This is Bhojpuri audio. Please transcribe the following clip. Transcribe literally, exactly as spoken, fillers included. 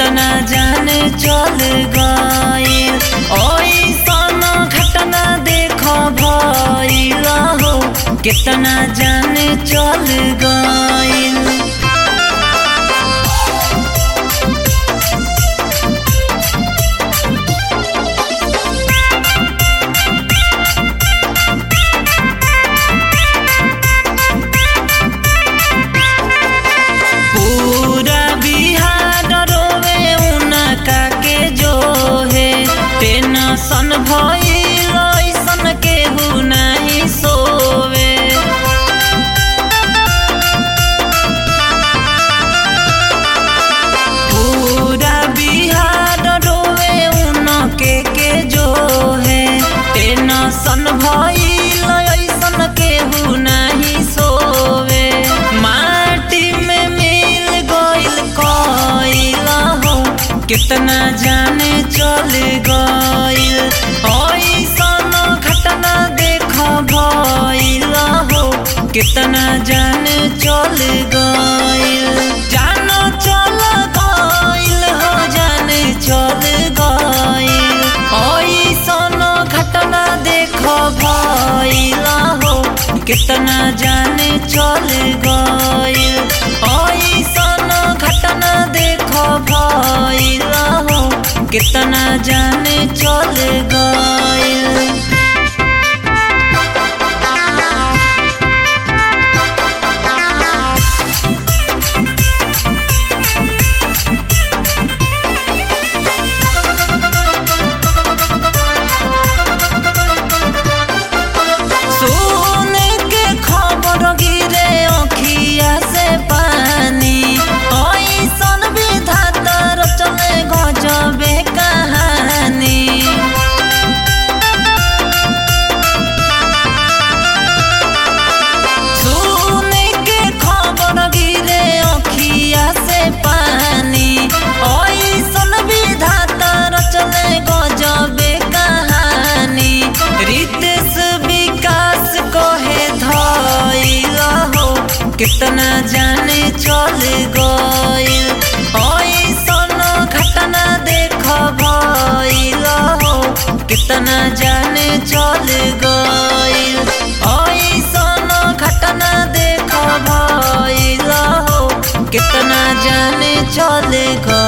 कितना जाने चल गइल ओइसन घटना देख भइल हो कितना जाने चल गइल। सन भइल ऐसन केहू नहीं सोवे पूरा बिहार रोवे उनके के जो है टेंशन भइल ऐसन केहू नहीं सोवे माटी में मिल गइल कइल हो कितना जाने चल गइल ओइसन घटना देख भइल हो कितना जाने चल गइल। जानो चल गइल हो जाने चल गइल ओइसन घटना देख भइल हो कितना जाने चल गइल ओइसन घटना देख भइल हो कितना जाने चल गइल। सुन के खबर गिरे अखिया से पानी ओइसन विधाता रचले गजबे कहानी सुन के खबर गिरे अखिया से पानी ओइसन विधाता रचले गजबे कहानी। रितेश विकास कहे धइल हो कितना जाने चल गइल ओइसन घटना देख भइल हो कितना जाने चल गइल ओइसन घटना देख भइल हो कितना जाने चल गइल।